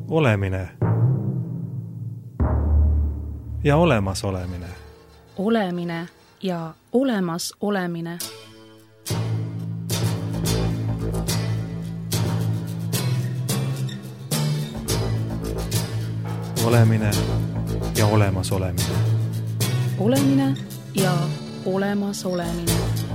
Olemine ja olemasolemine. Olemine ja olemas olemine. Olemine ja olemas olemine. Olemine ja olemas olemine.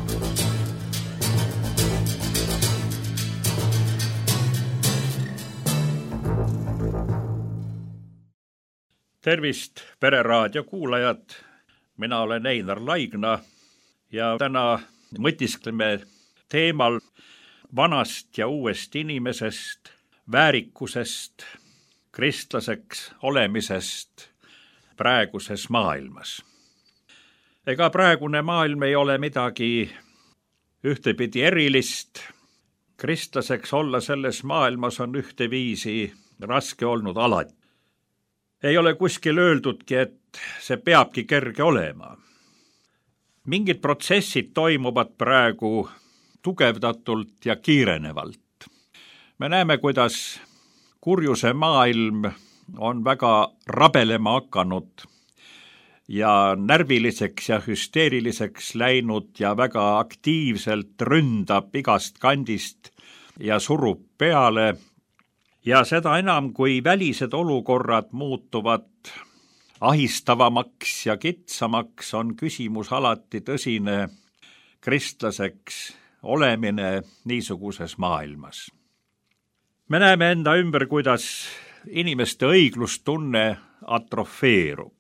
Tervist, Pereraadio kuulajad! Mina olen Einar Laigna ja täna mõtiskleme teemal vanast ja uuest inimesest, väärikusest, kristlaseks olemisest praeguses maailmas. Ega praegune maailm ei ole midagi ühtepidi erilist. Kristlaseks olla selles maailmas on ühteviisi raske olnud alati. Ei ole kuskil öeldudki, et see peabki kerge olema. Mingid protsessid toimuvad praegu tugevdatult ja kiirenevalt. Me näeme, kuidas kurjuse maailm on väga rabelema hakanud ja närviliseks ja hüsteeriliseks läinud ja väga aktiivselt ründab igast kandist ja surub peale. Ja seda enam, kui välised olukorrad muutuvad ahistavamaks ja kitsamaks, on küsimus alati tõsine kristlaseks olemine niisuguses maailmas. Me näeme enda ümber, kuidas inimeste õiglustunne atrofeerub.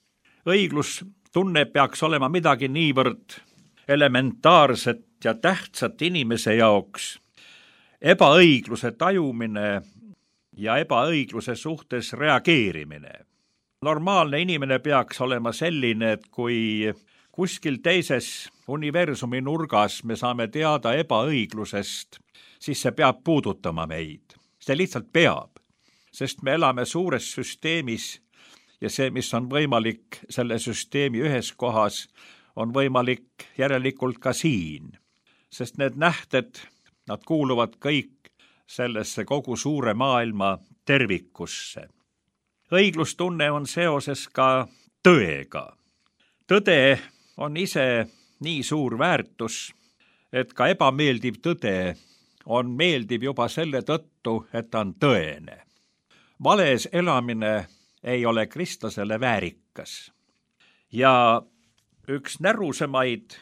Õiglustunne peaks olema midagi niivõrd elementaarset ja tähtsat inimese jaoks. Ebaõigluse tajumine ja ebaõigluse suhtes reageerimine. Normaalne inimene peaks olema selline, et kui kuskil teises universumi nurgas me saame teada ebaõiglusest, siis see peab puudutama meid. See lihtsalt peab, sest me elame suures süsteemis ja see, mis on võimalik selle süsteemi ühes kohas, on võimalik järelikult ka siin. Sest need nähted, nad kuuluvad kõik sellesse kogu suure maailma tervikusse. Õiglustunne on seoses ka tõega. Tõde on ise nii suur väärtus, et ka ebameeldiv tõde on meeldiv juba selle tõttu, et ta on tõene. Vales elamine ei ole kristlasele väärikas. Ja üks närusemaid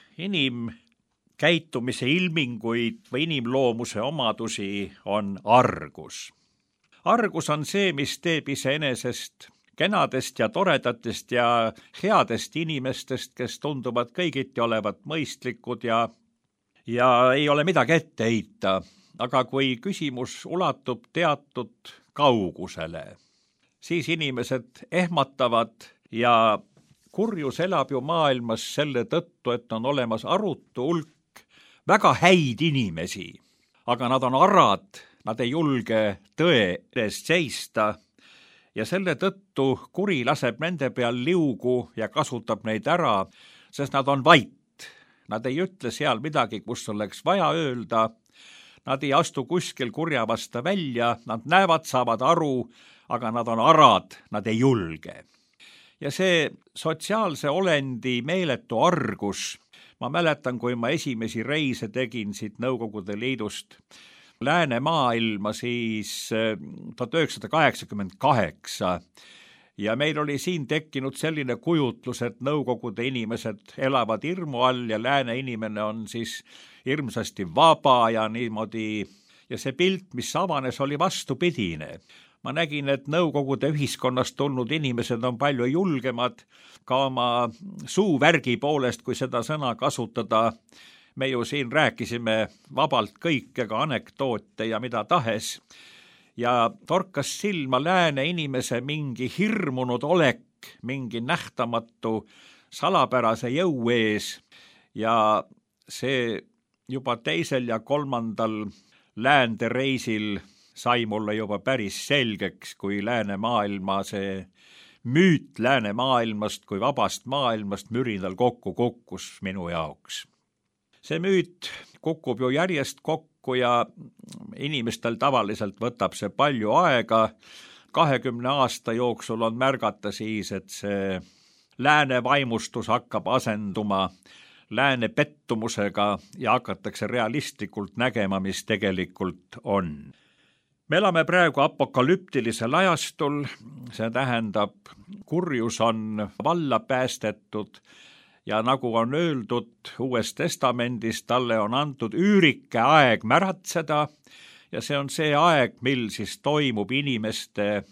käitumise ilminguid või inimloomuse omadusi on argus. Argus on see, mis teeb iseenesest kenadest ja toredatest ja headest inimestest, kes tunduvad kõigiti olevat mõistlikud ja ei ole midagi ette heita. Aga kui küsimus ulatub teatud kaugusele, siis inimesed ehmatavad ja kurjus elab ju maailmas selle tõttu, et on olemas arutu hulk väga häid inimesi, aga nad on arad, nad ei julge tõe eest seista ja selle tõttu kuri laseb nende peal liugu ja kasutab neid ära, sest nad on vait. Nad ei ütle seal midagi, kus oleks vaja öelda, nad ei astu kuskil kurja vasta välja, nad näevad, saavad aru, aga nad on arad, nad ei julge. Ja see sotsiaalse olendi meeletu argus, ma mäletan, kui ma esimesi reise tegin siit Nõukogude Liidust Läänemaailma siis 1988 ja meil oli siin tekkinud selline kujutlus, et Nõukogude inimesed elavad hirmu all ja lääne inimene on siis hirmsasti vaba ja niimoodi. Ja see pilt, mis avanes, oli vastupidine. Ma nägin, et Nõukogude ühiskonnast tulnud inimesed on palju julgemad ka oma suuvärgi poolest, kui seda sõna kasutada. Me ju siin rääkisime vabalt kõike, ka anekdoote ja mida tahes. Ja torkas silma lääne inimese mingi hirmunud olek, mingi nähtamatu salapärase jõu ees. Ja see juba teisel ja kolmandal läände reisil sai mulle juba päris selgeks, kui läänemaailma see müüt läänemaailmast kui vabast maailmast mürinal kokku kukkus minu jaoks. See müüt kukub ju järjest kokku ja inimestel tavaliselt võtab see palju aega. 20 aasta jooksul on märgata siis, et see lääne vaimustus hakkab asenduma lääne pettumusega ja hakatakse realistlikult nägema, mis tegelikult on. Me elame praegu apokalüptilisel ajastul, see tähendab, kurjus on valla päästetud ja nagu on öeldud Uues Testamendis, talle on antud üürike aeg märatseda ja see on see aeg, mil siis toimub inimeste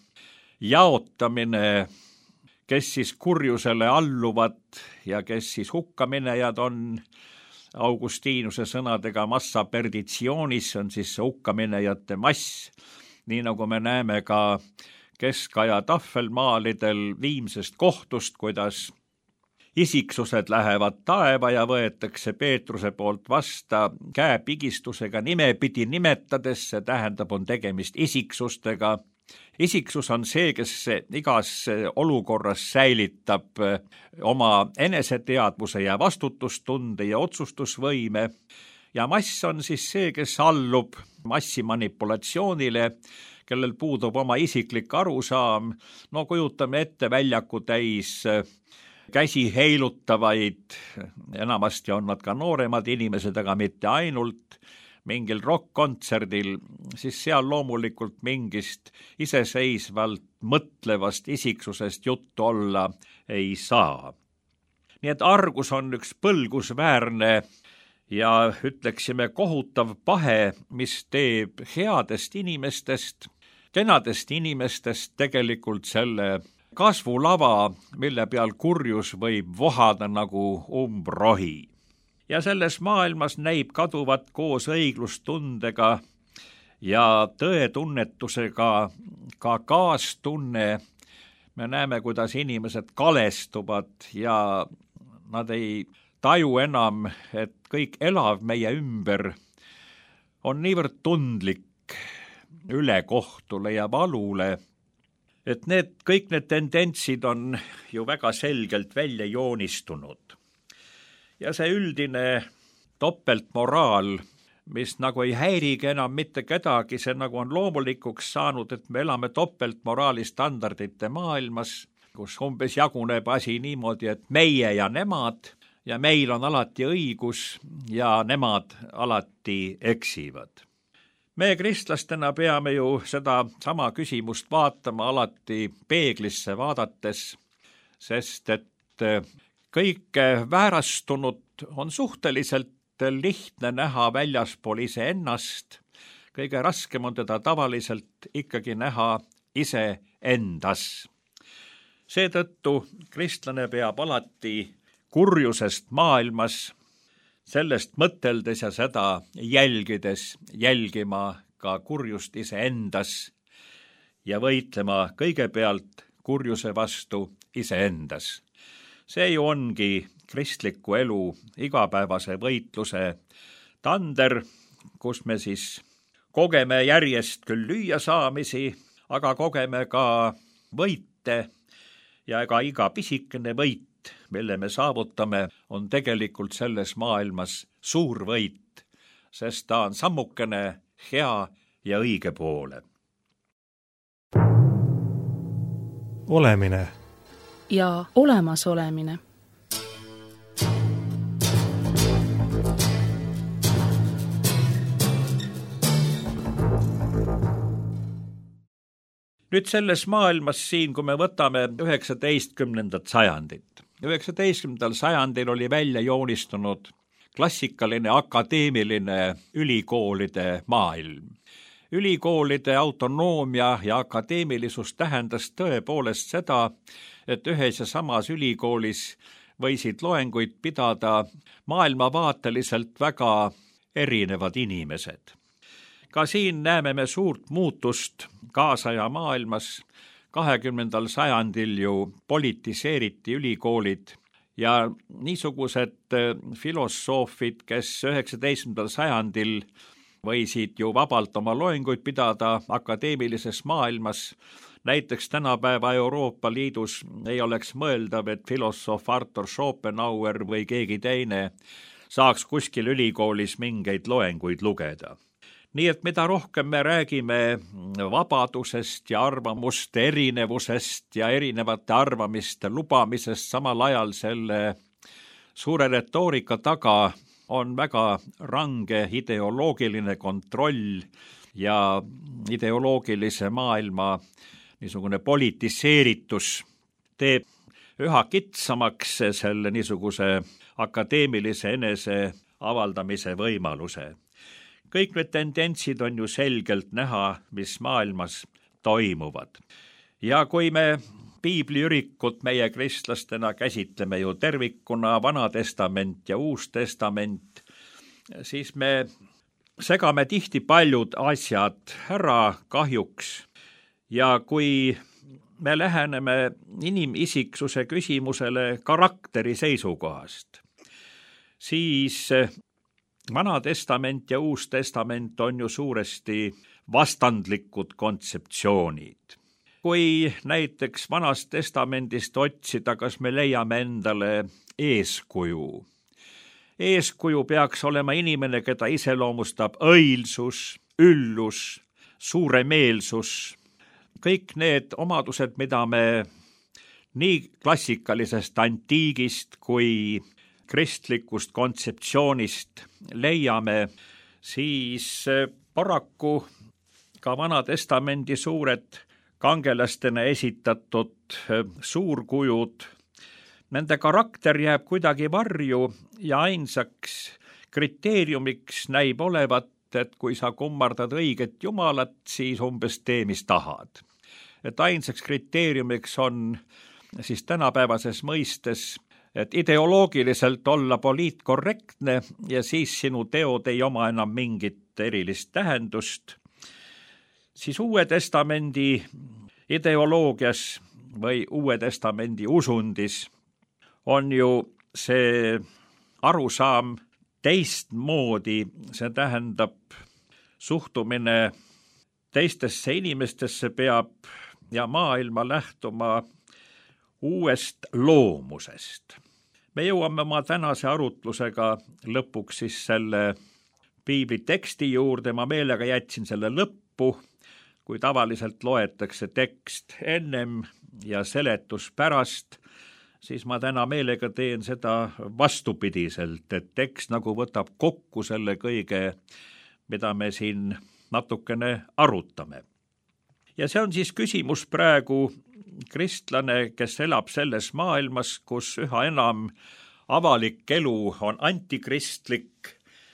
jaotamine, kes siis kurjusele alluvad ja kes siis hukkaminejad on. Augustinuse sõnadega massa perditionis on siis see hukkaminejate mass, nii nagu me näeme ka keskaja tahvelmaalidel Viimsest kohtust, kuidas isiksused lähevad taeva ja võetakse Peetruse poolt vasta käepigistusega nimepidi nimetades, see tähendab, on tegemist isiksustega. Isiksus on see, kes igas olukorras säilitab oma eneseteadvuse ja vastutustunde ja otsustusvõime ja mass on siis see, kes allub massimanipulatsioonile, kellel puudub oma isiklik arusaam. No kujutame ette väljaku täis käsi heilutavaid, enamasti on nad ka nooremad inimesed, aga mitte ainult, mingil rock-kontserdil, siis seal loomulikult mingist iseseisvalt mõtlevast isiksusest juttu olla ei saa. Nii et argus on üks põlgusväärne ja ütleksime kohutav pahe, mis teeb headest inimestest, kenadest inimestest tegelikult selle kasvulava, mille peal kurjus võib vohada nagu umbrohi. Ja selles maailmas näib kaduvat koos õiglustundega ja tõetunnetusega ka kaastunne. Me näeme, kuidas inimesed kalestuvad ja nad ei taju enam, et kõik elav meie ümber on niivõrd tundlik ülekohtule ja valule, et kõik need tendentsid on ju väga selgelt välja joonistunud. Ja see üldine topeltmoraal, mis nagu ei häirigi enam mitte kedagi, see nagu on loomulikuks saanud, et me elame topeltmoraali standardite maailmas, kus umbes jaguneb asi niimoodi, et meie ja nemad ja meil on alati õigus ja nemad alati eksivad. Me kristlastena peame ju seda sama küsimust vaatama alati peeglisse vaadates, sest et kõike väärastunut on suhteliselt lihtne näha väljaspool iseennast. Kõige raskem on teda tavaliselt ikkagi näha iseendas. Seetõttu kristlane peab alati kurjusest maailmas, sellest mõteldes ja seda jälgides jälgima ka kurjust iseendas ja võitlema kõigepealt kurjuse vastu iseendas. See ju ongi kristliku elu igapäevase võitluse tander, kus me siis kogeme järjest küll lüüa saamisi, aga kogeme ka võite ja ega iga pisikene võit, mille me saavutame, on tegelikult selles maailmas suur võit, sest ta on sammukene hea ja õige poole. Olemine ja olemasolemine. Nüüd selles maailmas siin, kui me võtame 19. sajandit. 19. sajandil oli välja joonistunud klassikaline akadeemiline ülikoolide maailm. Ülikoolide autonoomia ja akadeemilisus tähendas tõepoolest seda, et ühes ja samas ülikoolis võisid loenguid pidada maailmavaateliselt väga erinevad inimesed. Ka siin näeme me suurt muutust kaasaja maailmas. 20. sajandil ju politiseeriti ülikoolid ja niisugused filosoofid, kes 19. sajandil võisid ju vabalt oma loenguid pidada akadeemilises maailmas. Näiteks tänapäeva Euroopa Liidus ei oleks mõeldav, et filosoof Arthur Schopenhauer või keegi teine saaks kuskil ülikoolis mingeid loenguid lugeda. nii et mida rohkem me räägime vabadusest ja arvamuste erinevusest ja erinevate arvamiste lubamisest, samal ajal selle suure retoorika taga on väga range ideoloogiline kontroll ja ideoloogilise maailma niisugune politiseeritus teeb üha kitsamaks selle niisuguse akadeemilise enese avaldamise võimaluse. Kõik need tendentsid on ju selgelt näha, mis maailmas toimuvad. Ja kui me piibliürikut meie kristlastena käsitleme ju tervikuna, Vana Testament ja Uus Testament, siis me segame tihti paljud asjad ära kahjuks. Ja kui me läheneme inimisiksuse küsimusele karakteri seisukohast, siis Vana Testament ja Uus Testament on ju suuresti vastandlikud kontseptsioonid. Kui näiteks Vanast Testamendist otsida, kas me leiame endale eeskuju. Eeskuju peaks olema inimene, keda iseloomustab õilsus, üllus, suuremeelsus, kõik need omadused, mida me nii klassikalisest antiigist kui kristlikust kontseptsioonist leiame, siis paraku ka Vana Testamendi suured kangelastena esitatud suurkujud, nende karakter jääb kuidagi varju ja ainsaks kriteeriumiks näib olevat, et kui sa kummardad õiget Jumalat, siis umbes tee, mis tahad. Et ainsaks kriteeriumiks on siis tänapäevases mõistes, et ideoloogiliselt olla poliitkorrektne ja siis sinu teod ei oma enam mingit erilist tähendust, siis Uue Testamendi ideoloogias või Uue Testamendi usundis on ju see arusaam teistmoodi, see tähendab suhtumine teistesse inimestesse peab ja maailma lähtuma uuest loomusest. Me jõuame oma tänase arutlusega lõpuks siis selle piibli teksti juurde, ma meelega jätsin selle lõppu, kui tavaliselt loetakse tekst ennem ja seletus pärast, siis ma täna meelega teen seda vastupidiselt, et tekst nagu võtab kokku selle kõige, mida me siin natukene arutame. Ja see on siis küsimus praegu kristlane, kes elab selles maailmas, kus üha enam avalik elu on antikristlik,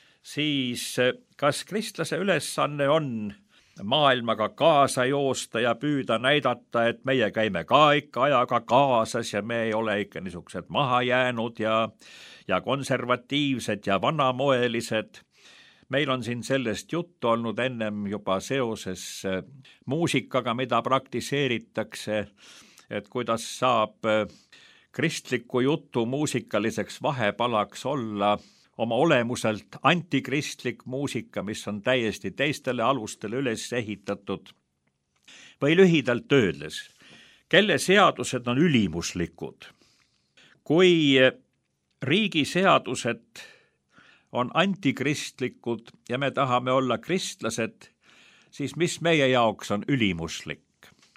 siis kas kristlase ülesanne on maailmaga kaasa joosta ja püüda näidata, et meie käime ka ikka ajaga kaasas ja me ei ole ikka niisugused mahajäänud ja konservatiivsed ja vanamoelised. Meil on siin sellest juttu olnud ennem juba seoses muusikaga, mida praktiseeritakse, et kuidas saab kristliku jutu muusikaliseks vahepalaks olla oma olemuselt antikristlik muusika, mis on täiesti teistele alustele üles ehitatud. Või lühidalt öeldes, kelle seadused on ülimuslikud. Kui riigi seadused on antikristlikud ja me tahame olla kristlased, siis mis meie jaoks on ülimuslik?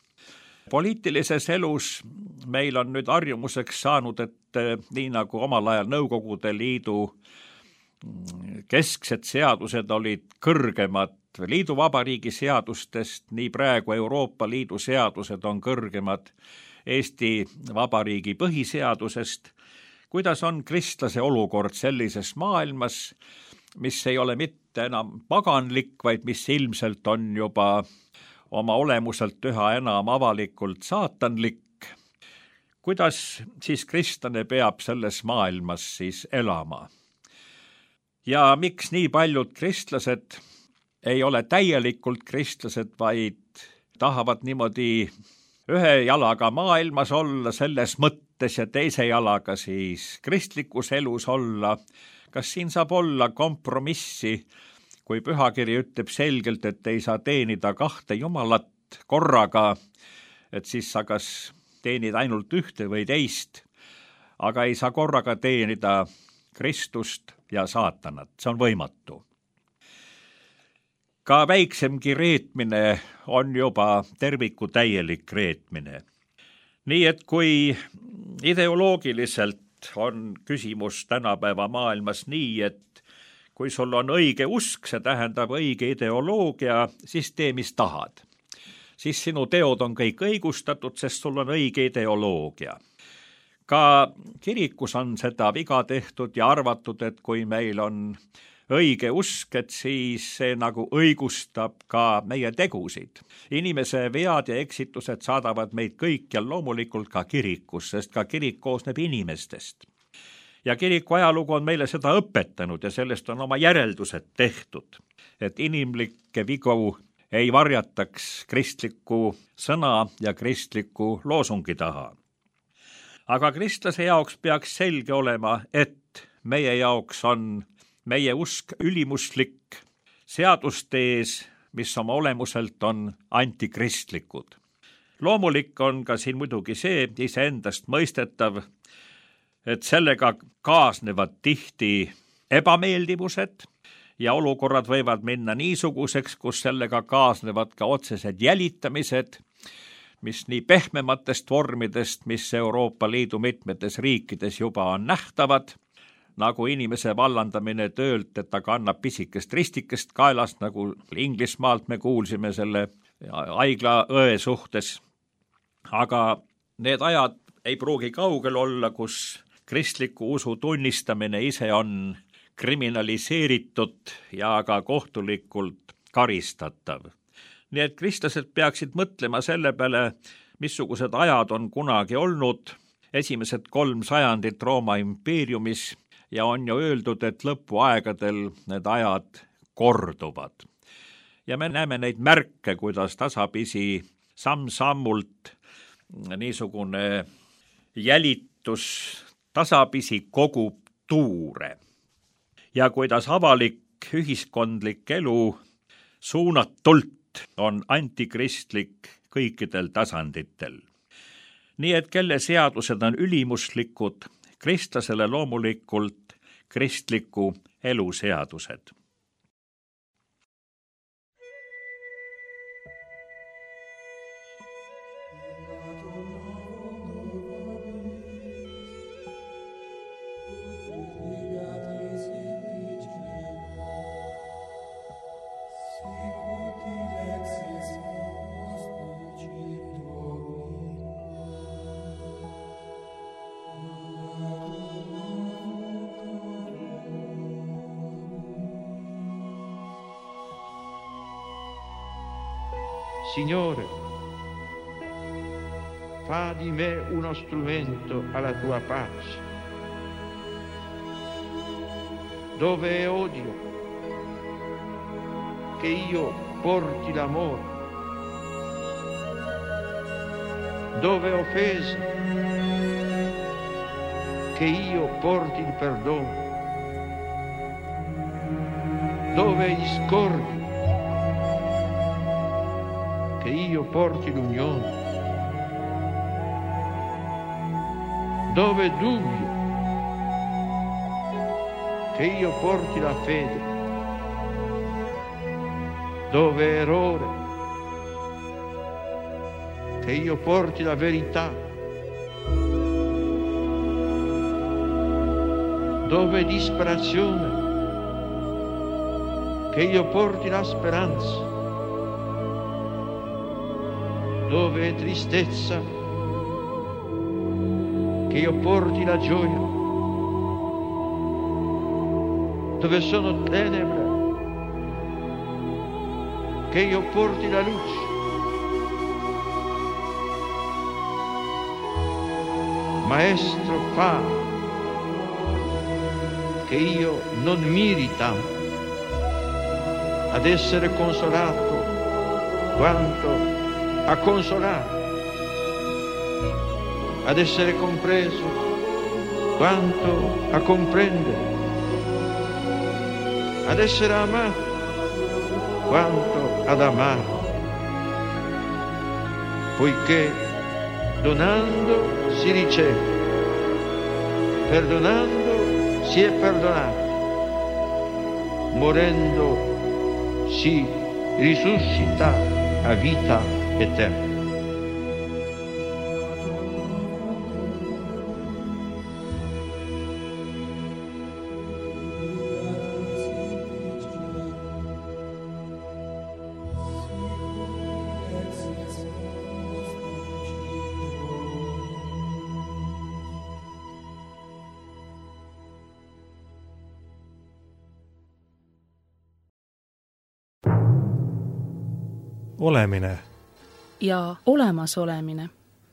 Poliitilises elus meil on nüüd harjumuseks saanud, et nii nagu omal ajal Nõukogude Liidu kesksed seadused olid kõrgemad liiduvabariigi seadustest, nii praegu Euroopa Liidu seadused on kõrgemad Eesti Vabariigi põhiseadusest. Kuidas on kristlase olukord sellises maailmas, mis ei ole mitte enam paganlik, vaid mis ilmselt on juba oma olemuselt üha enam avalikult saatanlik? Kuidas siis kristlane peab selles maailmas siis elama? Ja miks nii paljud kristlased ei ole täielikult kristlased, vaid tahavad niimoodi ühe jalaga maailmas olla selles mõttes ja teise jalaga siis kristlikus elus olla? Kas siin saab olla kompromissi, kui pühakiri ütleb selgelt, et ei saa teenida kahte jumalat korraga, et siis sa kas teenid ainult ühte või teist, aga ei saa korraga teenida Kristust ja saatanat, see on võimatu. Ka väiksemgi reetmine on juba terviku täielik reetmine. Nii et kui ideoloogiliselt on küsimus tänapäeva maailmas nii, et kui sul on õige usk, see tähendab õige ideoloogia, siis tee, mis tahad. Siis sinu teod on kõik õigustatud, sest sul on õige ideoloogia. Ka kirikus on seda viga tehtud ja arvatud, et kui meil on õige usk, et siis see nagu õigustab ka meie tegusid. Inimese vead ja eksitused saadavad meid kõikjal loomulikult ka kirikus, sest ka kirik koosneb inimestest. Ja kiriku ajalugu on meile seda õpetanud ja sellest on oma järeldused tehtud, et inimlikke vigu ei varjataks kristliku sõna ja kristliku loosungi taha. Aga kristlase jaoks peaks selge olema, et meie jaoks on meie usk ülimuslik seaduste ees, mis oma olemuselt on antikristlikud. Loomulik on ka siin muidugi see iseendast mõistetav, et sellega kaasnevad tihti ebameeldivused ja olukorrad võivad minna niisuguseks, kus sellega kaasnevad ka otsesed jälitamised, mis nii pehmematest vormidest, mis Euroopa Liidu mitmetes riikides juba on nähtavad, nagu inimese vallandamine töölt, et ta kannab pisikest ristikest kaelast, nagu Inglismaalt me kuulsime selle haiglaõe suhtes. Aga need ajad ei pruugi kaugel olla, kus kristliku usu tunnistamine ise on kriminaliseeritud ja ka kohtulikult karistatav. Nii et kristlased peaksid mõtlema selle peale, missugused ajad on kunagi olnud, esimesed 3 sajandit Rooma impeeriumis, ja on ju öeldud, et lõpuaegadel need ajad korduvad. Ja me näeme neid märke, kuidas tasapisi samm-sammult niisugune jälitus tasapisi kogub tuure. Ja kuidas avalik ühiskondlik elu suunatult on antikristlik kõikidel tasanditel. Nii et kelle seadused on ülimuslikud, kristlasele loomulikult kristliku elu seadused. Signore, fa di me uno strumento alla tua pace. Dove è odio, che io porti l'amore. Dove è offesa, che io porti il perdono. Dove è discordia, che io porti l'unione. Dove è dubbio, che io porti la fede. Dove è errore, che io porti la verità. Dove è disperazione, che io porti la speranza. Dove è tristezza, che io porti la gioia. Dove sono tenebre, che io porti la luce. Maestro, fa che io non miri tanto ad essere consolato quanto a consolare, ad essere compreso quanto a comprendere, ad essere amato quanto ad amare, poiché donando si riceve, perdonando si è perdonato, morendo si risuscita a vita eterna. Olemine ja olemasolemine.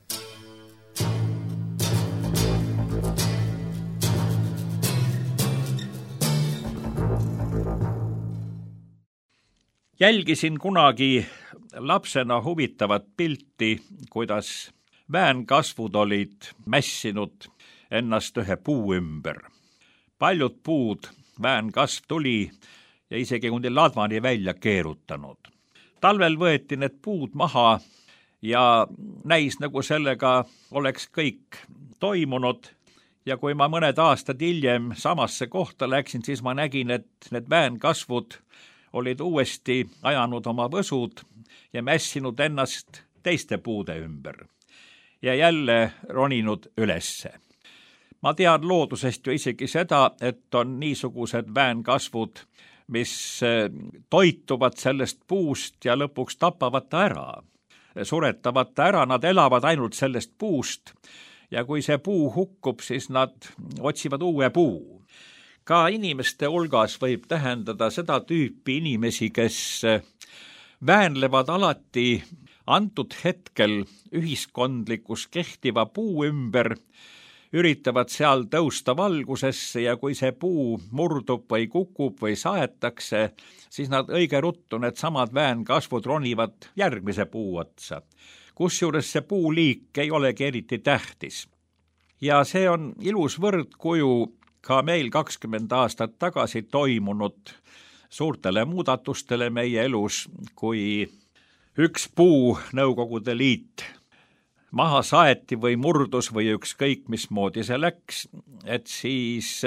Jälgisin kunagi lapsena huvitavat pilti, kuidas väänkasvud olid mässinud ennast ühe puu ümber. Paljud puud väänkasv tuli ja isegi kundi ladvani välja keerutanud. Talvel võeti need puud maha ja näis nagu sellega oleks kõik toimunud. Ja kui ma mõned aastad hiljem samasse kohta läksin, siis ma nägin, et need väänkasvud olid uuesti ajanud oma võsud ja mässinud ennast teiste puude ümber ja jälle roninud ülesse. Ma tean loodusest ju isegi seda, et on niisugused väänkasvud, mis toituvad sellest puust ja lõpuks tapavad ta ära. Suretavad ta ära, nad elavad ainult sellest puust ja kui see puu hukkub, siis nad otsivad uue puu. Ka inimeste hulgas võib tähendada seda tüüpi inimesi, kes väänlevad alati antud hetkel ühiskondlikus kehtiva puu ümber, üritavad seal tõusta valgusesse ja kui see puu murdub või kukub või saetakse, siis nad õige ruttu need samad väänkasvud ronivad järgmise puu otsa. Kusjuures see puuliik ei olegi eriti tähtis. Ja see on ilus võrdkuju ka meil 20 aastat tagasi toimunud suurtele muudatustele meie elus, kui üks puu Nõukogude Liit maha saeti või murdus või ükskõik mismoodi see läks, et siis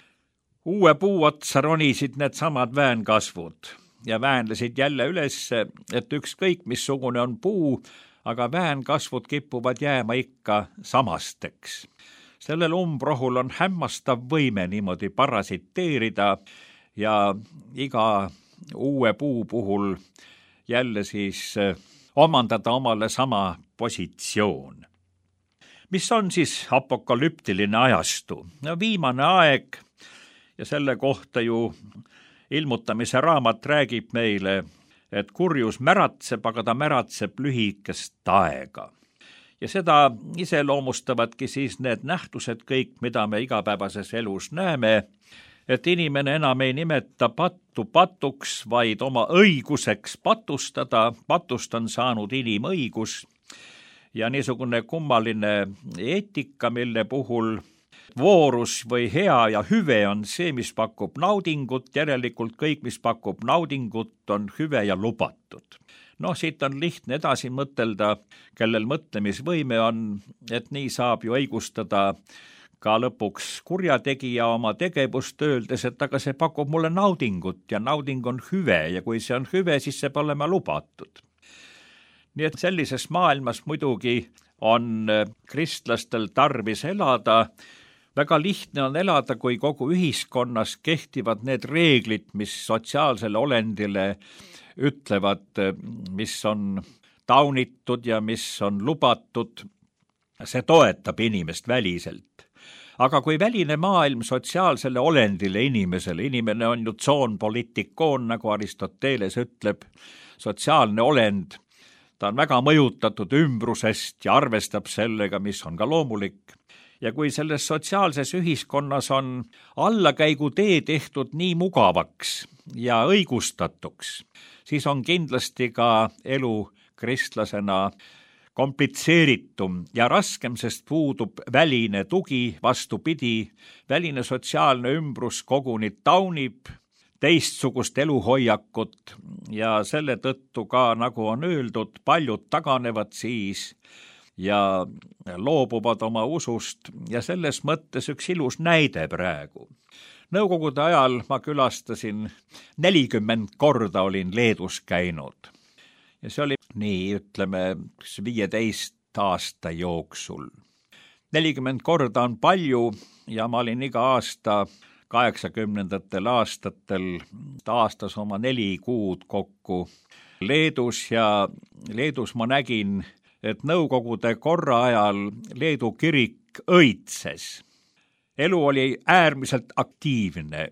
uue puu otsa ronisid need samad väänkasvud ja väänlesid jälle üles, et ükskõik missugune on puu, aga väänkasvud kipuvad jääma ikka samasteks. Sellel umbrohul on hämmastav võime niimoodi parasiteerida ja iga uue puu puhul jälle siis omandada omale sama positsioon. Mis on siis apokalüptiline ajastu? Viimane aeg ja selle kohta ju ilmutamise raamat räägib meile, et kurjus märatseb, aga ta märatseb lühikest aega. Ja seda iseloomustavadki siis need nähtused kõik, mida me igapäevases elus näeme, et inimene enam ei nimeta pattu patuks, vaid oma õiguseks patustada. Patust on saanud inimõigus ja niisugune kummaline eetika, mille puhul voorus või hea ja hüve on see, mis pakub naudingut, järelikult kõik, mis pakub naudingut, on hüve ja lubatud. Siit on lihtne edasi mõtelda, kellel mõtlemisvõime on, et nii saab ju õigustada ka lõpuks kurjategija oma tegevust öeldes, et aga see pakub mulle naudingut ja nauding on hüve ja kui see on hüve, siis see peab olema lubatud. Nii et sellises maailmas muidugi on kristlastel tarvis elada. Väga lihtne on elada, kui kogu ühiskonnas kehtivad need reeglid, mis sotsiaalsele olendile ütlevad, mis on taunitud ja mis on lubatud. See toetab inimest väliselt. Aga kui väline maailm sotsiaalsele olendile inimesele, inimene on ju zoon politikoon, nagu Aristoteles ütleb, sotsiaalne olend, ta on väga mõjutatud ümbrusest ja arvestab sellega, mis on ka loomulik. Ja kui selles sotsiaalses ühiskonnas on allakäigutee tehtud nii mugavaks ja õigustatuks, siis on kindlasti ka elu kristlasena komplitseeritum ja raskem, sest puudub väline tugi, vastupidi, väline sotsiaalne ümbrus koguni taunib teistsugust eluhoiakut ja selle tõttu ka, nagu on öeldud, paljud taganevad siis ja loobuvad oma usust ja selles mõttes üks ilus näide praegu. Nõukogude ajal ma külastasin 40 korda olin Leedus käinud. Ja see oli nii, ütleme, 15 aasta jooksul. 40 korda on palju ja ma olin iga aasta 80. aastatel taastas oma 4 kuud kokku Leedus ja Leedus ma nägin, et Nõukogude korra ajal Leedu kirik õitses. Elu oli äärmiselt aktiivne.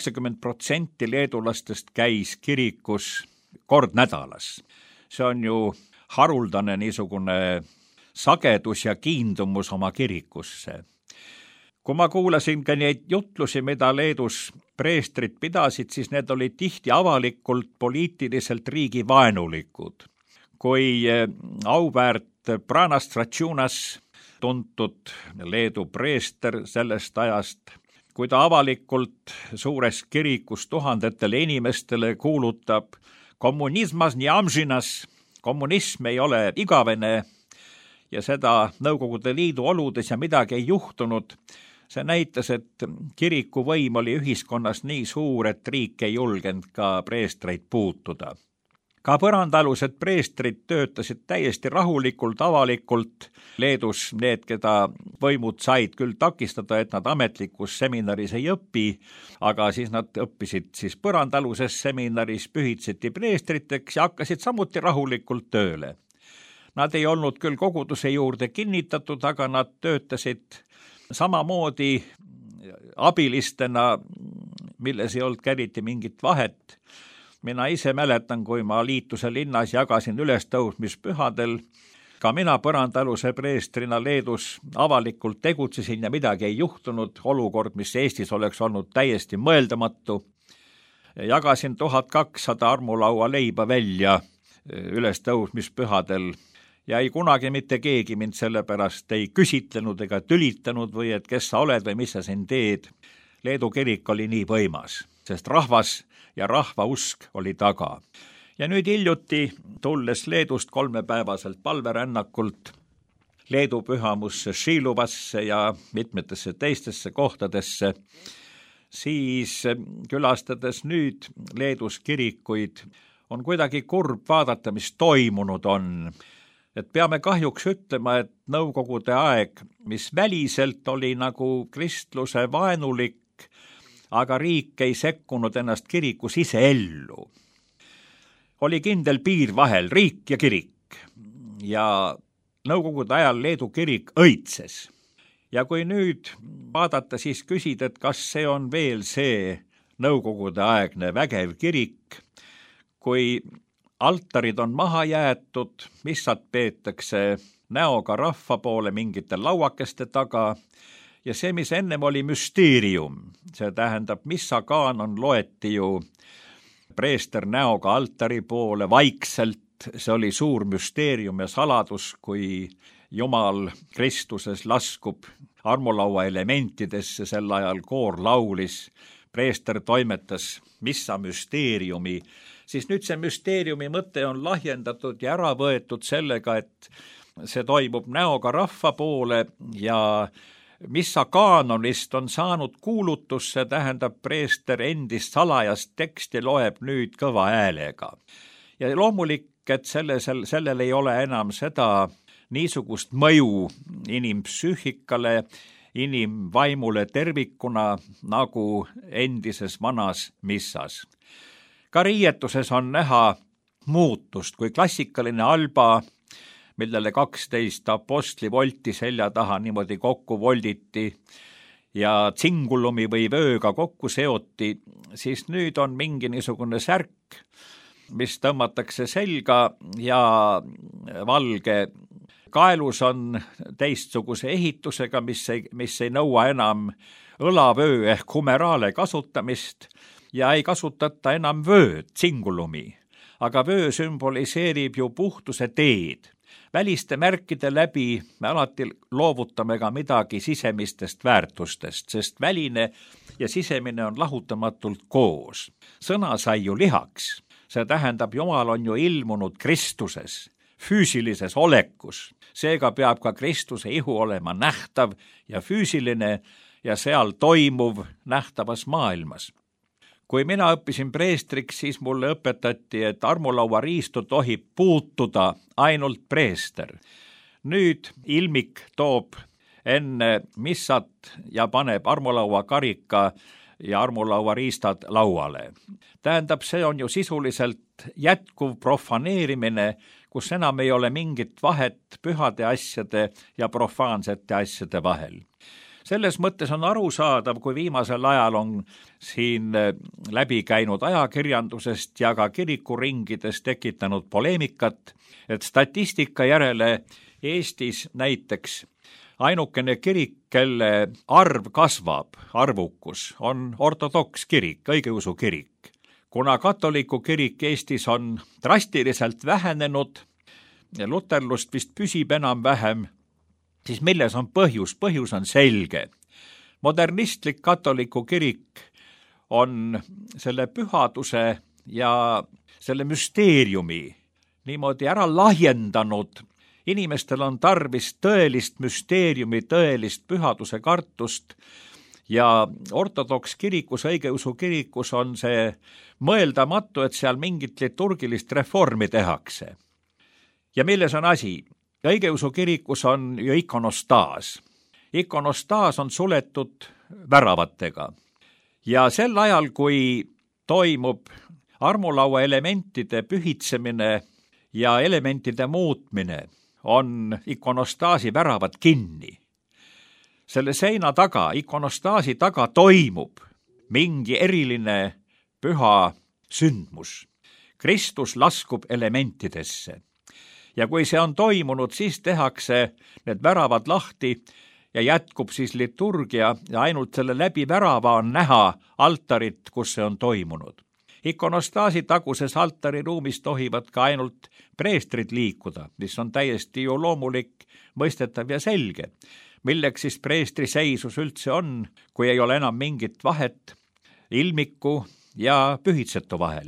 80% leedulastest käis kirikus kord nädalas. See on ju haruldane niisugune sagedus ja kiindumus oma kirikusse. Kui ma kuulasin ka neid jutlusi, mida Leedus preestrid pidasid, siis need olid tihti avalikult poliitiliselt riigivaenulikud. Kui auväärt Pranas Tračiūnas, tuntud Leedu preester sellest ajast, kui ta avalikult suures kirikus tuhandetele inimestele kuulutab kommunismas nii amžinas, kommunism ei ole igavene ja seda Nõukogude Liidu oludes ja midagi ei juhtunud, see näitas, et kiriku võim oli ühiskonnas nii suur, et riik ei julgenud ka preestreid puutuda. Ka põrandalused preestrid töötasid täiesti rahulikult, avalikult. Leedus need, keda võimud said küll takistada, et nad ametlikus seminaris ei õpi, aga siis nad õppisid siis põrandaluses seminaris, pühitseti preestriteks ja hakkasid samuti rahulikult tööle. Nad ei olnud küll koguduse juurde kinnitatud, aga nad töötasid samamoodi abilistena, milles ei olnud eriti mingit vahet. Mina ise mäletan, kui ma Liituse linnas jagasin ülestõusmispühadel, ka mina põrandaluse preestrina Leedus avalikult tegutsesin ja midagi ei juhtunud, olukord, mis Eestis oleks olnud täiesti mõeldamatu. Jagasin 1200 armulaua leiba välja ülestõusmispühadel ja ei kunagi mitte keegi mind selle pärast ei küsitlenud ega tülitanud või et kes sa oled või mis sa siin teed. Leedu kirik oli nii võimas, sest rahvas ja rahvausk oli taga. Ja nüüd hiljuti, tulles Leedust 3-päevaselt palverännakult Leedu pühamusse Šiluvasse ja mitmetesse teistesse kohtadesse, siis külastades nüüd Leedus kirikuid, on kuidagi kurb vaadata, mis toimunud on. Et peame kahjuks ütlema, et Nõukogude aeg, mis väliselt oli nagu kristluse vaenulik, aga riik ei sekkunud ennast kirikus ise ellu. Oli kindel piir vahel, riik ja kirik. Ja Nõukogude ajal Leedu kirik õitses. Ja kui nüüd vaadata, siis küsida, et kas see on veel see Nõukogude aegne vägev kirik, kui altarid on maha jäetud, missad peetakse näoga rahva poole mingite lauakeste taga, ja see, mis ennem oli müsteerium, see tähendab, missakaanon loeti ju preester näoga altari poole vaikselt, see oli suur müsteerium ja saladus, kui Jumal Kristuses laskub armulaua elementidesse, sel ajal koor laulis, preester toimetas missa müsteeriumi, siis nüüd see müsteeriumi mõte on lahjendatud ja ära võetud sellega, et see toimub näoga rahva poole ja missa kaanonist on saanud kuulutus, see tähendab, preester endist salajast teksti loeb nüüd kõva häälega. Ja loomulik, et sellel ei ole enam seda niisugust mõju inimpsüühikale, inimvaimule tervikuna nagu endises vanas missas. Ka riietuses on näha muutust, kui klassikaline alba, millele 12 apostli volti selja taha niimoodi kokku volditi ja tsingulumi või vööga kokku seoti, siis nüüd on mingi niisugune särk, mis tõmmatakse selga ja valge kaelus on teistsuguse ehitusega, mis ei nõua enam õlavöö ehk humeraale kasutamist ja ei kasutata enam vööd, tsingulumi, aga vöö sümboliseerib ju puhtuse teed. Väliste märkide läbi me alati loovutame ka midagi sisemistest väärtustest, sest väline ja sisemine on lahutamatult koos. Sõna sai ju lihaks, see tähendab, Jumal on ju ilmunud Kristuses, füüsilises olekus. Seega peab ka Kristuse ihu olema nähtav ja füüsiline ja seal toimuv nähtavas maailmas. Kui mina õppisin preestriks, siis mulle õpetati, et armulauariistu tohib puutuda ainult preester. Nüüd ilmik toob enne missat ja paneb armulaua karika ja armulauariistad lauale. Tähendab, see on ju sisuliselt jätkuv profaneerimine, kus enam ei ole mingit vahet pühade asjade ja profaansete asjade vahel. Selles mõttes on arusaadav, kui viimasel ajal on siin läbi käinud ajakirjandusest ja ka kirikuringides tekitanud poleemikat, et statistika järele Eestis näiteks ainukene kirik, kelle arv kasvab, arvukus, on ortodoks kirik, õigeusu kirik. Kuna katoliku kirik Eestis on drastiliselt vähenenud ja luterlust vist püsib enam-vähem, siis milles on põhjus? Põhjus on selge. Modernistlik katoliku kirik on selle pühaduse ja selle müsteeriumi niimoodi ära lahjendanud. Inimestel on tarvis tõelist müsteeriumi, tõelist pühaduse kartust ja ortodoks kirikus, õigeusu kirikus on see mõeldamatu, et seal mingit liturgilist reformi tehakse. Ja milles on asi? Õigeusu kirikus on ju ikonostaas. Ikonostaas on suletud väravatega. Ja sel ajal, kui toimub armulaua elementide pühitsemine ja elementide muutmine, on ikonostaasi väravad kinni. Selle seina taga, ikonostaasi taga toimub mingi eriline püha sündmus. Kristus laskub elementidesse. Ja kui see on toimunud, siis tehakse need väravad lahti ja jätkub siis liturgia ja ainult selle läbi värava on näha altarit, kus see on toimunud. Ikonostaasi taguses altariruumis tohivad ka ainult preestrid liikuda, mis on täiesti ju loomulik, mõistetav ja selge. Milleks siis preestri seisus üldse on, kui ei ole enam mingit vahet ilmiku ja pühitsetu vahel.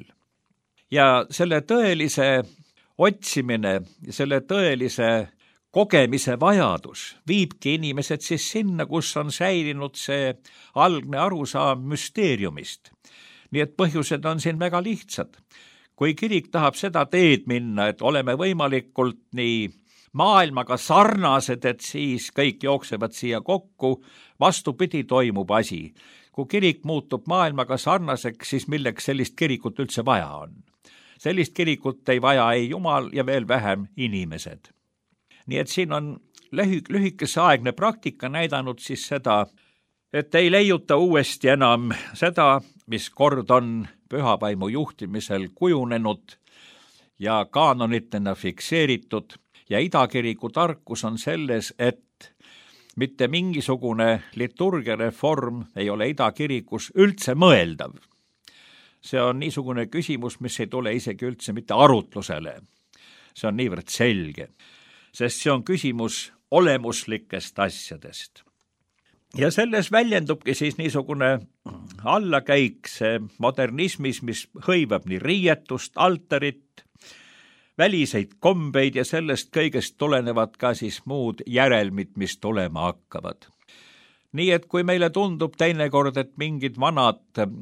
Ja selle tõelise otsimine, selle tõelise kogemise vajadus viibki inimesed siis sinna, kus on säilinud see algne arusaam müsteeriumist. Nii et põhjused on siin väga lihtsad. Kui kirik tahab seda teed minna, et oleme võimalikult nii maailmaga sarnased, et siis kõik jooksevad siia kokku, vastupidi toimub asi. Kui kirik muutub maailmaga sarnaseks, siis milleks sellist kirikut üldse vaja on? Sellist kirikut ei vaja ei Jumal ja veel vähem inimesed. Nii et siin on lühikese aegne praktika näidanud siis seda, et ei leiuta uuesti enam seda, mis kord on pühavaimu juhtimisel kujunenud ja kaanonitena fikseeritud ja idakiriku tarkus on selles, et mitte mingisugune liturgiareform ei ole idakirikus üldse mõeldav. See on niisugune küsimus, mis ei tule isegi üldse mitte arutlusele. See on niivõrd selge, sest see on küsimus olemuslikest asjadest. Ja selles väljendubki siis niisugune allakäik see modernismis, mis hõivab nii riietust, altarit, väliseid kombeid ja sellest kõigest tulenevad ka siis muud järelmid, mis tulema hakkavad. Nii et kui meile tundub teinekord, et mingid vanad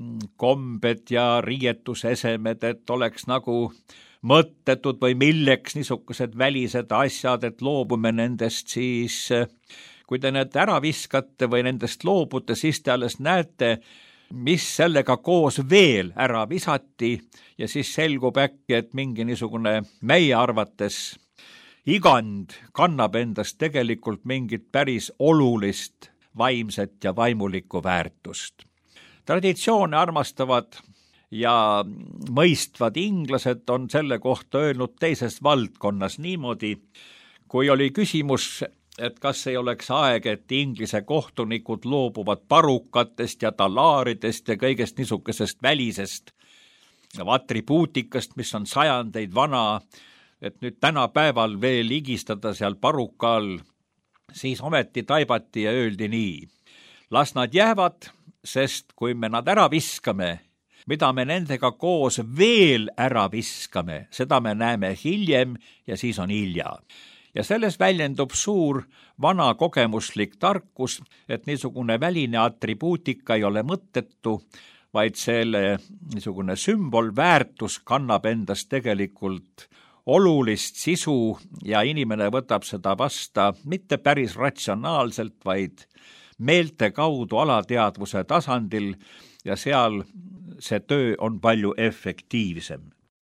kombed ja riietusesemed, et oleks nagu mõttetud või milleks niisugused välised asjad, et loobume nendest, siis kui te need ära viskate või nendest loobute, siis te alles näete, mis sellega koos veel ära visati ja siis selgub äkki, et mingi niisugune meie arvates igand kannab endast tegelikult mingit päris olulist vaimset ja vaimulikku väärtust. Traditsioone armastavad ja mõistvad inglased on selle kohta öelnud teises valdkonnas niimoodi, kui oli küsimus, et kas ei oleks aeg, et inglise kohtunikud loobuvad parukatest ja talaaridest ja kõigest niisugusest välisest atribuutikast, mis on sajandeid vana, et nüüd tänapäeval veel igistada seal paruka all, siis ometi taibati ja öeldi nii. Las nad jäävad, sest kui me nad ära viskame, mida me nendega koos veel ära viskame, seda me näeme hiljem ja siis on hilja. ja selles väljendub suur vana kogemuslik tarkus, et niisugune väline atribuutika ei ole mõttetu, vaid selle niisugune sümbolväärtus kannab endast tegelikult olulist sisu ja inimene võtab seda vasta mitte päris ratsionaalselt, vaid meelte kaudu alateadvuse tasandil ja seal see töö on palju efektiivsem.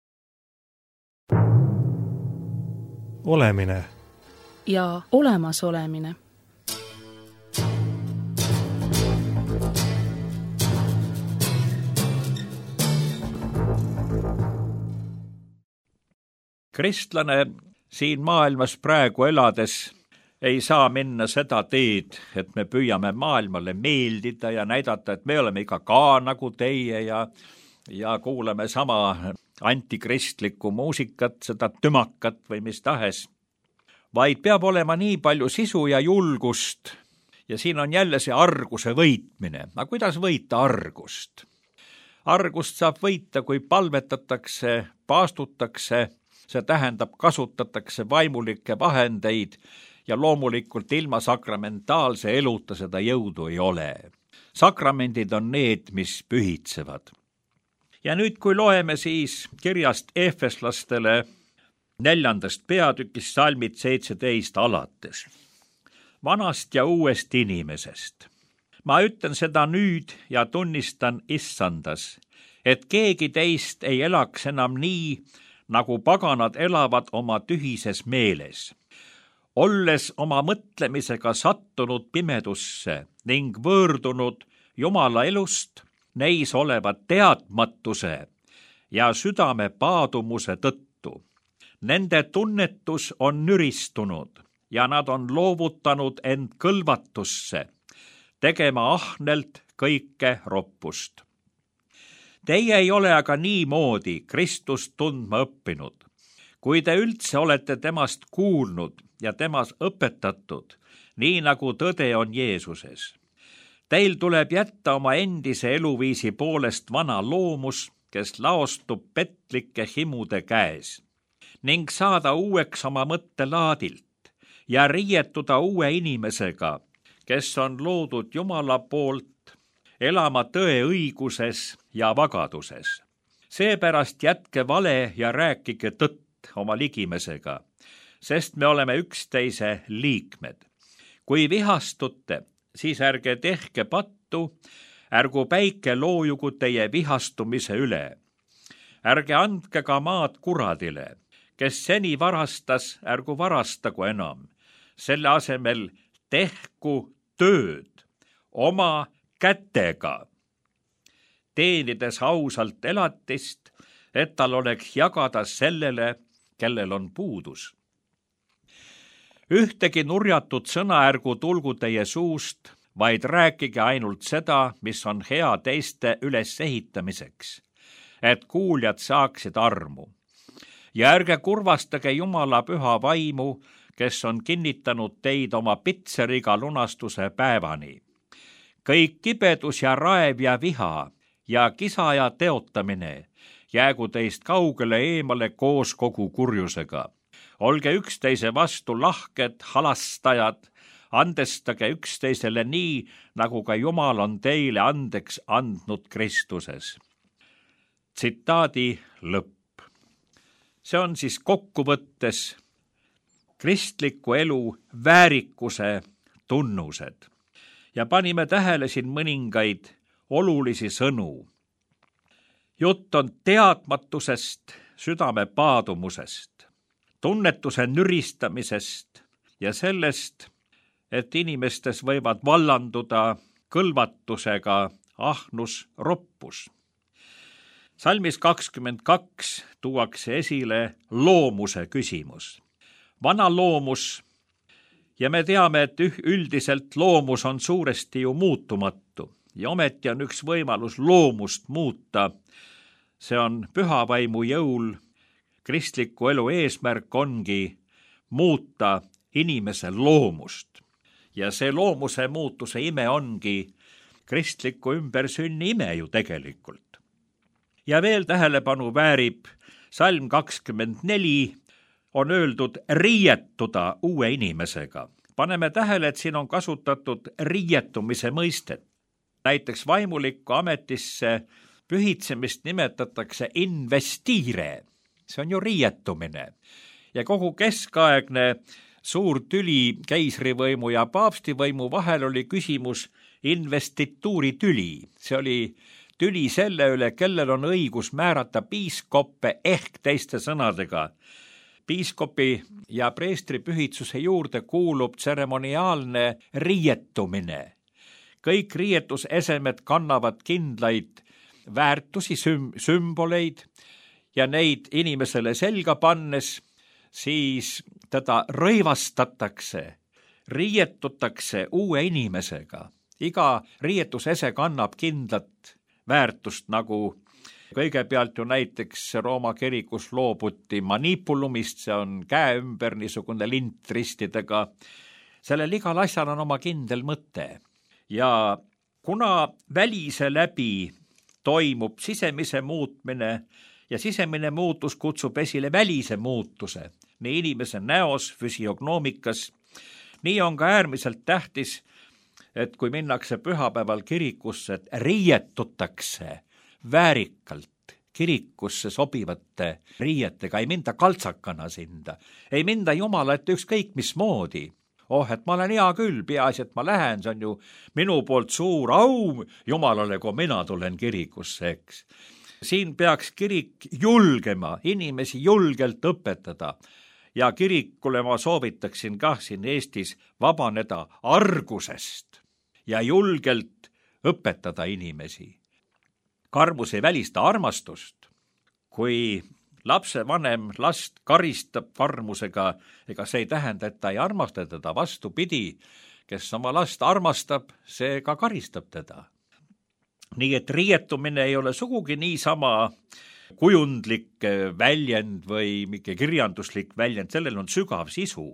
Olemine ja olemasolemine. Kristlane siin maailmas praegu elades ei saa minna seda teed, et me püüame maailmale meeldida ja näidata, et me oleme ikka ka nagu teie ja kuulame sama antikristlikku muusikat, seda tümakat või mis tahes, vaid peab olema nii palju sisu ja julgust. Ja siin on jälle see arguse võitmine. Aga kuidas võita argust? Argust saab võita, kui palvetatakse, paastutakse, see tähendab, kasutatakse vaimulikke vahendeid ja loomulikult ilma sakramentaalse eluta seda jõudu ei ole. Sakramendid on need, mis pühitsevad. Ja nüüd, kui loeme siis kirjast Efeslastele 4. peatükist salmid 17 alates. Vanast ja uuest inimesest. Ma ütlen seda nüüd ja tunnistan issandas, et keegi teist ei elaks enam nii, nagu paganad elavad oma tühises meeles, olles oma mõtlemisega sattunud pimedusse ning võõrdunud Jumala elust, neis olevat teadmatuse ja südame paadumuse tõttu. Nende tunnetus on nüristunud ja nad on loovutanud end kõlvatusse, tegema ahnelt kõike roppust. Teie ei ole aga niimoodi Kristust tundma õppinud. Kui te üldse olete temast kuulnud ja temas õpetatud, nii nagu tõde on Jeesuses. Teil tuleb jätta oma endise eluviisi poolest vana loomus, kes laostub petlike himude käes, ning saada uueks oma mõttelaadilt ja riietuda uue inimesega, kes on loodud Jumala poolt elama tõe õiguses ja vagaduses. Seepärast jätke vale ja rääkige tõtt oma ligimesega, sest me oleme üksteise liikmed. Kui vihastute, siis ärge tehke pattu, ärgu päike loojugu teie vihastumise üle. Ärge andke ka maad kuradile, kes seni varastas, ärgu varastagu enam. Selle asemel tehku tööd oma kätega, teenides ausalt elatist, et tal oleks jagada sellele, kellel on puudus. Ühtegi nurjatud sõna ärgu tulgu teie suust, vaid rääkige ainult seda, mis on hea teiste ülesehitamiseks, et kuuljad saaksid armu. Ja ärge kurvastage Jumala püha vaimu, kes on kinnitanud teid oma pitseriga lunastuse päevani. Kõik kibedus ja raev ja viha ja kisa ja teotamine jäägu teist kaugele eemale koos kogu kurjusega. Olge üksteise vastu lahked, halastajad, andestage üksteisele nii, nagu ka Jumal on teile andeks andnud Kristuses. Tsitaadi lõpp. See on siis kokkuvõttes kristliku elu väärikuse tunnused. Ja panime tähele siin mõningaid olulisi sõnu. Jutt on teadmatusest, südame paadumusest, tunnetuse nüristamisest ja sellest, et inimestes võivad vallanduda kõlvatusega ahnus, roppus. Salmis 22 tuuakse esile loomuse küsimus. Vana loomus, ja me teame, et üldiselt loomus on suuresti ju muutumatu ja ometi on üks võimalus loomust muuta. See on püha vaimu jõul. Kristliku elu eesmärk ongi muuta inimese loomust. Ja see loomuse muutuse ime ongi kristliku ümbersünni ime ju tegelikult. Ja veel tähelepanu väärib salm 24, on öeldud riietuda uue inimesega. Paneme tähele, et siin on kasutatud riietumise mõistet. Näiteks vaimulikku ametisse pühitsemist nimetatakse investiire. See on ju riietumine. Ja kogu keskaegne suur tüli keisrivõimu ja paavstivõimu vahel oli küsimus investituuri tüli. See oli tüli selle üle, kellel on õigus määrata piiskoppe ehk teiste sõnadega. Piiskopi ja preestri pühitsuse juurde kuulub tseremoniaalne riietumine. Kõik riietusesemed kannavad kindlaid väärtusi, sümboleid ja neid inimesele selga pannes, siis teda rõivastatakse, riietutakse uue inimesega. Iga riietusese kannab kindlat väärtust, nagu kõigepealt ju näiteks Rooma kirikus loobuti manipulumist, see on käe ümber niisugune lint ristidega. Sellel igal asjal on oma kindel mõte. Ja kuna välise läbi toimub sisemise muutmine ja sisemine muutus kutsub esile välise muutuse, nii inimese näos, füsiognoomikas, nii on ka äärmiselt tähtis, et kui minnakse pühapäeval kirikusse, et riietutakse väärikalt kirikusse sobivate riietega, ei minda kaltsakana sinda, ei minda Jumala ette ükskõik mismoodi. Et ma olen hea küll, peaasi, et ma lähen, see on ju minu poolt suur au Jumalale, kui mina tulen kirikusse, eks. Siin peaks kirik julgema, inimesi julgelt õpetada ja kirikule ma soovitaksin kah siin Eestis vabaneda argusest ja julgelt õpetada inimesi. Karmus ei välista armastust. Kui lapsevanem last karistab karmusega, ega see ei tähenda, et ta ei armasta teda, vastupidi, kes oma last armastab, see ka karistab teda. Nii et riietumine ei ole sugugi niisama kujundlik väljend või mingi kirjanduslik väljend, sellel on sügav sisu.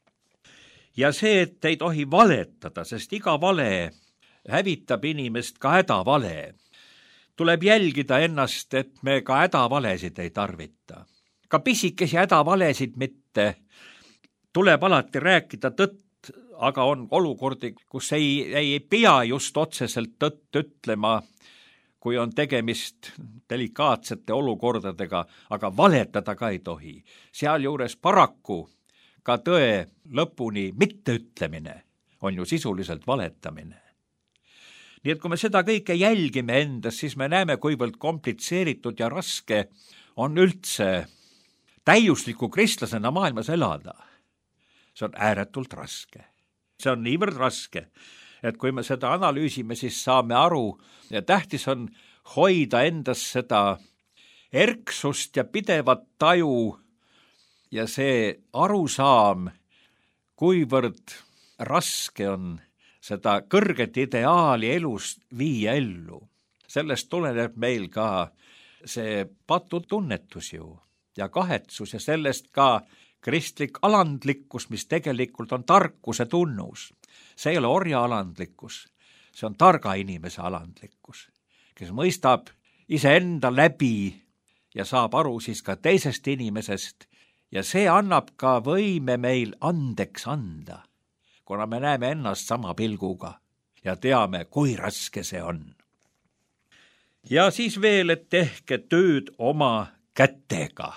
Ja see, et ei tohi valetada, sest iga vale hävitab inimest, ka hädavale. Tuleb jälgida ennast, et me ka hädavalesid ei tarvita. Ka pisikesi hädavalesid mitte. Tuleb alati rääkida tõtt, aga on olukordi, kus ei pea just otseselt tõtt ütlema, kui on tegemist delikaatsete olukordadega, aga valetada ka ei tohi. Sealjuures paraku ka tõe lõpuni mitteütlemine on ju sisuliselt valetamine. Nii et kui me seda kõike jälgime endas, siis me näeme, kuivõrd komplitseeritud ja raske on üldse täiusliku kristlasena maailmas elada. See on ääretult raske. See on niivõrd raske, et kui me seda analüüsime, siis saame aru ja tähtis on hoida endas seda erksust ja pidevat taju ja see arusaam, kuivõrd raske on seda kõrget ideaali elust viia ellu. Sellest tuleneb meil ka see patutunnetus ju ja kahetsus ja sellest ka kristlik alandlikkus, mis tegelikult on tarkuse tunnus. See ei ole orja alandlikkus, see on targa inimese alandlikkus, kes mõistab iseenda läbi ja saab aru siis ka teisest inimesest ja see annab ka võime meil andeks anda, kuna me näeme ennast sama pilguga ja teame, kui raske see on. Ja siis veel, et tehke tööd oma kätega.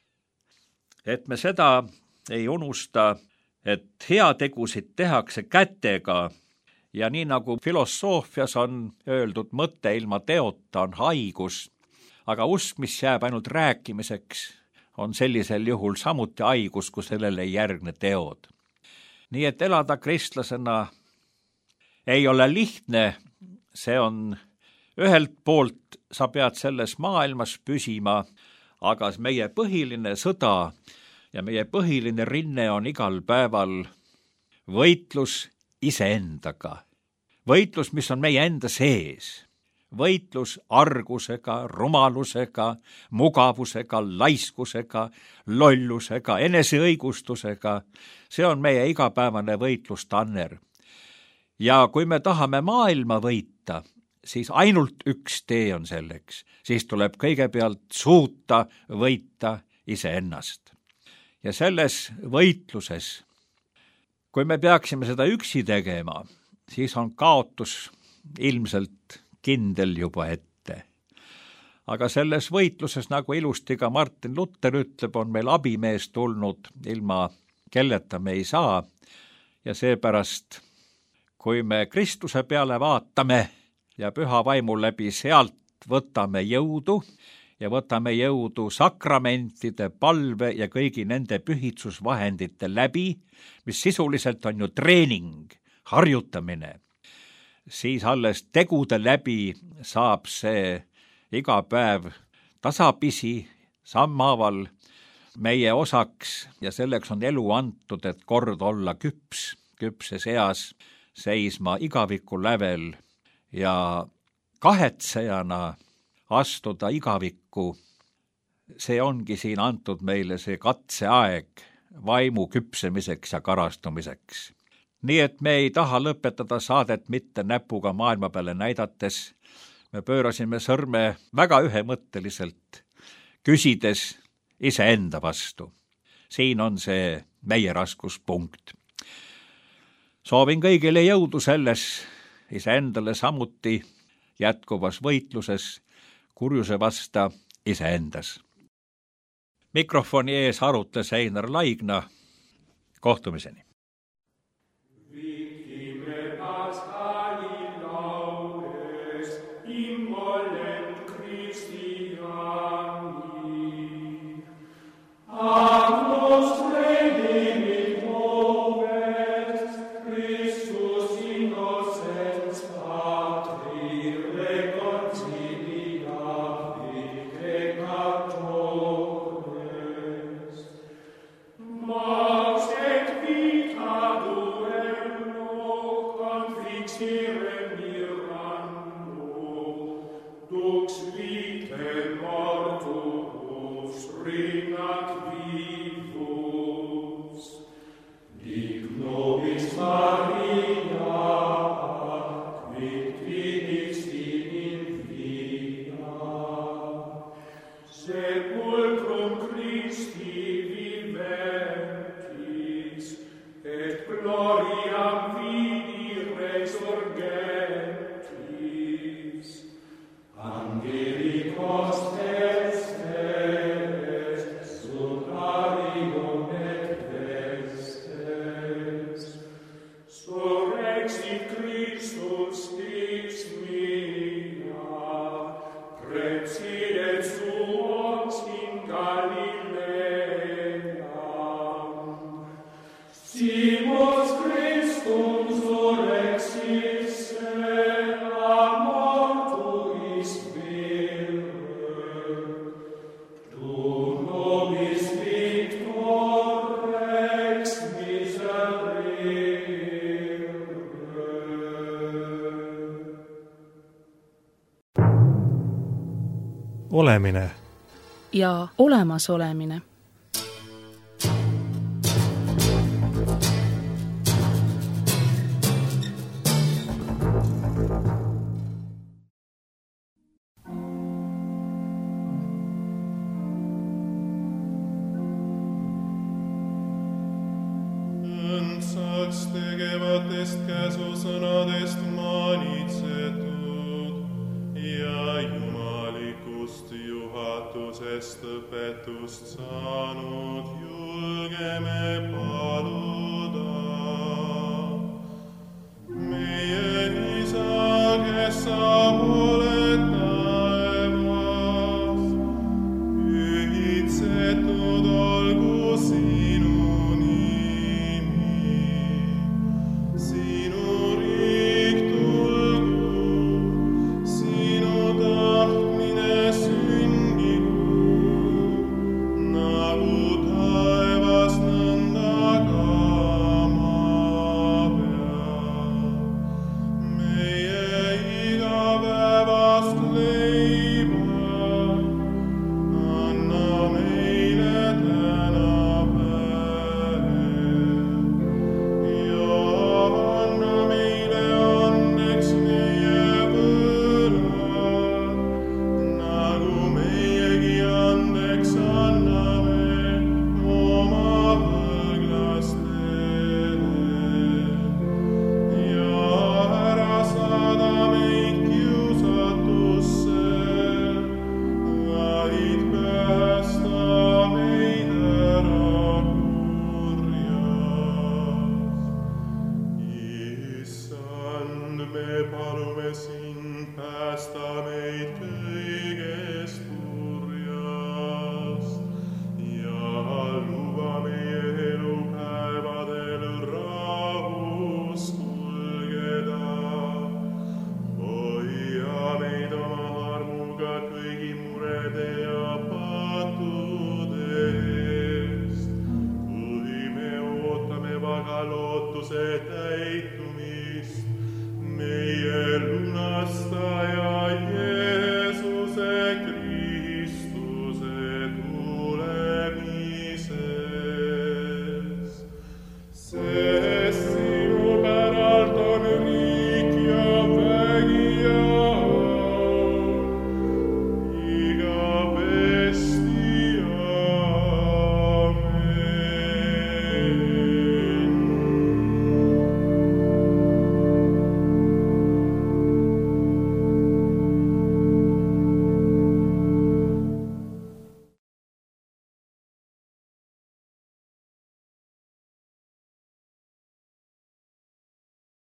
Et me seda ei unusta, et heategusid tehakse kätega ja nii nagu filosoofias on öeldud, mõte ilma teota on haigus, aga usk, mis jääb ainult rääkimiseks, on sellisel juhul samuti haigus, kui sellele ei järgne teod. Nii et elada kristlasena ei ole lihtne, see on ühelt poolt, sa pead selles maailmas püsima, aga meie põhiline sõda ja meie põhiline rinne on igal päeval võitlus iseendaga. Võitlus, mis on meie enda sees. Võitlus argusega, rumalusega, mugavusega, laiskusega, lollusega, eneseõigustusega. See on meie igapäevane võitlustanner. Ja kui me tahame maailma võita, siis ainult üks tee on selleks. Siis tuleb kõigepealt suuta võita iseennast. Ja selles võitluses, kui me peaksime seda üksi tegema, siis on kaotus ilmselt kindel juba ette. Aga selles võitluses, nagu ilusti ka Martin Luther ütleb, on meil abimees tulnud, ilma kelleta me ei saa. Ja seepärast, kui me Kristuse peale vaatame ja püha vaimu läbi sealt võtame jõudu ja võtame jõudu sakramentide, palve ja kõigi nende pühitsusvahendite läbi, mis sisuliselt on ju treening, harjutamine, siis alles tegude läbi saab see iga päev tasapisi sammhaaval meie osaks ja selleks on elu antud, et kord olla küpses eas seisma igaviku lävel ja kahetsejana astuda igavikku. See ongi siin antud meile see katseaeg vaimu küpsemiseks ja karastumiseks. Nii et me ei taha lõpetada saadet mitte näpuga maailma peale näidates. Me pöörasime sõrme väga ühemõtteliselt, küsides iseenda vastu. Siin on see meie raskuspunkt. Soovin kõigile jõudu selles, iseendale samuti jätkuvas võitluses, kurjuse vasta iseendas. Mikrofoni ees arutles Einar Laigna. Kohtumiseni. Olemine ja olemasolemine. Õndsaks tegevatest käsusõnadest manitsetud ja jumalikust juhatusest õpetust saanud julgeme paluda. Meie Isa, kes sa oled taevas, pühitsetud olgu sinu nimi. Sinu riik tulgu, sinu tahtmine sündigu, nagu taevas nõnda ka lubaduse täitumist, meie lunastaja.